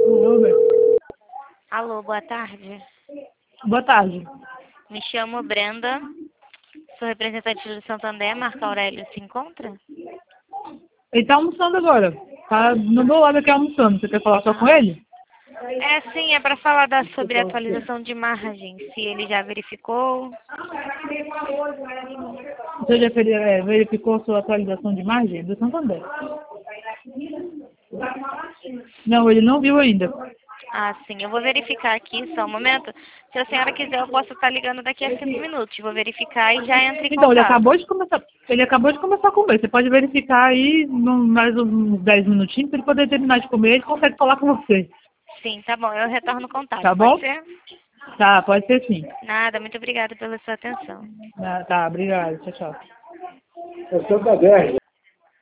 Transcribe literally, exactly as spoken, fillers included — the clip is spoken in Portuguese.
Alô, boa tarde. Boa tarde. Me chamo Brenda. Sou representante do Santander. Marco Aurélio se encontra? Ele tá almoçando agora. Tá no meu lado aqui almoçando. Você quer falar só com ele? É, sim, é para falar da, sobre a atualização de margem. Se ele já verificou. Você já veri- é, verificou sua atualização de margem do Santander? Não, ele não viu ainda. Ah, sim. Eu vou verificar aqui, só um momento. Se a senhora quiser, eu posso estar ligando daqui a cinco minutos. Vou verificar e já entro em Então, ele contato. acabou de começar. Ele acabou de começar a comer. Você pode verificar aí no- mais uns dez minutinhos para ele poder terminar de comer. Ele consegue falar com você. Sim, tá bom. Eu retorno o contato. Tá Pode bom? ser? Tá, pode ser sim. Nada. Muito obrigada pela sua atenção. Ah, tá, obrigado. Tchau, tchau. É Santander.